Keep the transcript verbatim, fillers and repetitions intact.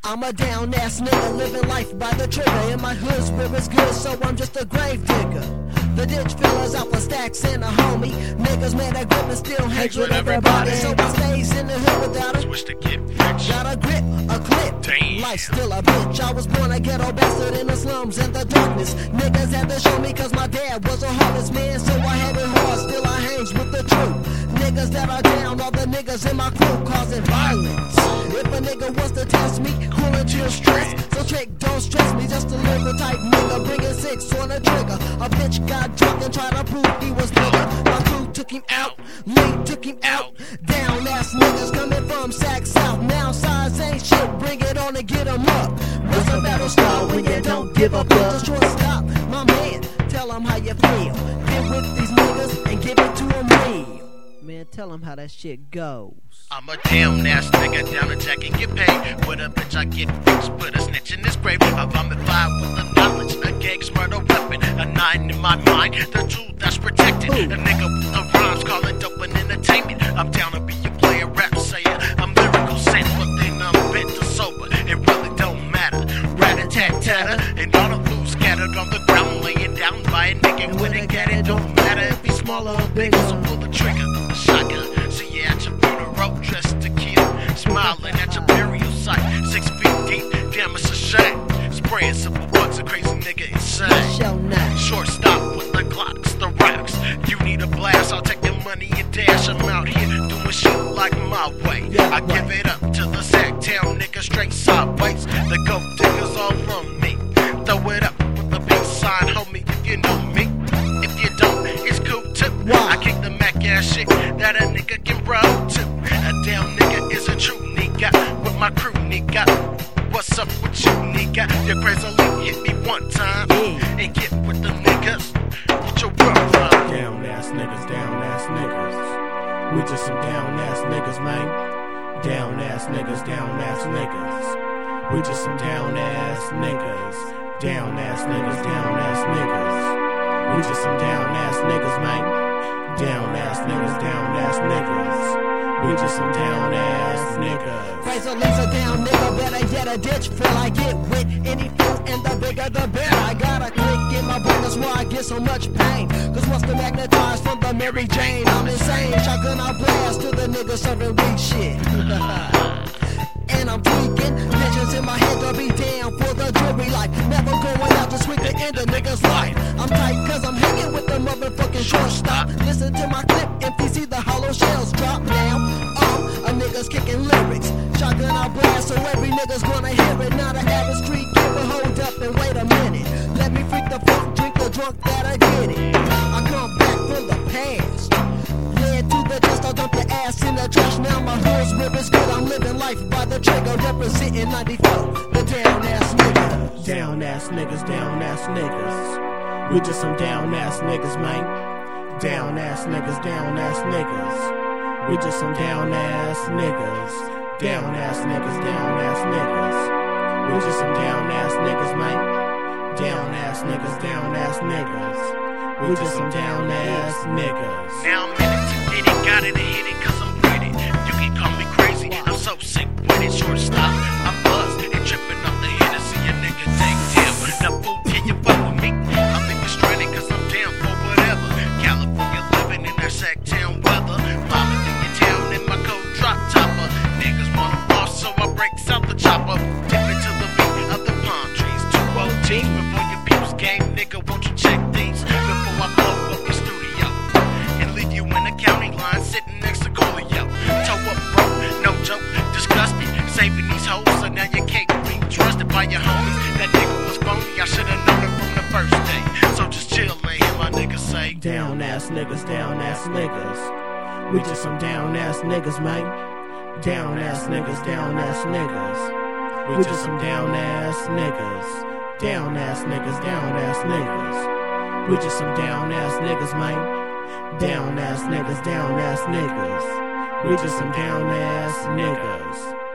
I'm a down ass nigga living life by the trigger. In my hood's where it's good, so I'm just a grave digger. The ditch fillers out for stacks and a homie. Niggas mad at grip and still hangs with everybody. So I stays in the hood without a Switch to get rich. got a grip, a clip. Damn. Life still a bitch. I was born a ghetto bastard in the slums and the darkness. Niggas had to show me cause my dad was a heartless man. So I had it hard, still I hangs with the truth. Niggas that are down, all the niggas in my crew causing violence. If a nigga wants to test me, cool and chill stress. So trick, don't stress me, just a little type nigga. Bringing six on a trigger. A bitch got drunk and tried to prove he was nigga. My crew took him out, Lee took him out. Down ass niggas coming from Sac South. Now size ain't shit, bring it on and get them up. What's a battle star when you don't give a fuck? The shortstop, my man, tell them how you feel. Get with these niggas and give it to them real. Man, tell them how that shit goes. I'm a damn ass nigga down to jack and get paid. With a bitch I get rich, put a snitch in this grave. I'm a five with the knowledge, a gang's murder weapon. A nine in my mind, the truth that's protected. A nigga with the rhymes, call it dope and entertainment. I'm down to be a player, rap sayer. I'm lyrical saint, but then I'm bent to sober. It really don't matter. Rat-a-tat-tatter, and all the loot scattered on the ground, laying down by a nigga with a cat. It don't matter if he's smaller or bigger, so pull the trigger. Shotgun, see you at your funeral, dressed to kill, smiling at your burial site, six feet deep, damn it's a shame, spraying simple bucks, a crazy nigga insane. Shortstop with the Glocks, the rocks, you need a blast, I'll take your money and dash, I'm out here doing shit like my way, I give it up to the Sac Town niggas straight sideways, the goat diggers all from me, throw it up with the peace sign, homie, if you know me, if you don't, it's cool too, I kick the Mac ass shit that a nigga can roll to. A damn nigga is a true nigga with my crew nigga. What's up with you nigga? Your crazily hit me one time and get with the niggas. Get your work from. Down ass niggas, down ass niggas. We just some down ass niggas, man. Down ass niggas, down ass niggas. We just some down ass niggas. Down ass niggas, down ass niggas. We just some down ass niggas, man. Down ass niggas, down ass niggas. We just some down ass niggas. Crazily a down nigga, better get a ditch full. I get with any fool, and the bigger the better. I got a click in my brain, that's why I get so much pain. Cause once the magnetized from the Mary Jane, I'm insane. Shotgun I blast to the nigga serving weak shit. And I'm tweaking, visions in my head to be down for the jury life. Never going out to sweep the end of niggas' life. I'm tight cause I'm hanging with the motherfucking shortstop. Listen to my clip if you see the hollow shells drop down. Um, a nigga's kicking lyrics. Shotgun I blast so every nigga's gonna hear it. Not an average street kid, but hold up and wait a minute. Let me freak the funk, drink the drunk that I get it. I come back from the past. Led to the dust, I'll dump your ass in the trash. Now my hood's rip is good, I'm living life by the trigger. Representing ninety-four, the down ass niggas. Down ass niggas, down ass niggas. We just some down ass niggas, man. Down ass niggas, down ass niggas. We just some down ass niggas. Down ass niggas, down ass niggas. We just some down ass niggas, man. Down ass niggas, down ass niggas. We just some down ass niggas. Now I'm in it to get it, got it and hit it cause I'm with it. You can call me crazy, I'm so sick with it. Shortstop, I buzz and tripping up the hit and see a nigga take deal. Now fool, can you fuck with me? I'm even stranded cause I'm down for whatever. California living in that Sac Town weather. Mama in your town in my cold drop topper. Niggas wanna boss so I breaks out the chopper. Dip into the beat of the palm trees. Two old teams before your peeps game, nigga, won't you check these? Before I blow up your studio and leave you in the county line sitting next to Coolio. Toe up broke, no joke, disgusting. Saving these hoes so now you can't be trusted by your homies. That nigga was phony, I should've known it from the first day. So just chill and hear my niggas say down ass niggas, down ass niggas. We just some down ass niggas, man. Down ass niggas, down ass niggas. We just some down ass niggas. Down ass niggas, down ass niggas. We just some down ass niggas, man. Down ass niggas, down ass niggas. We just some down ass niggas.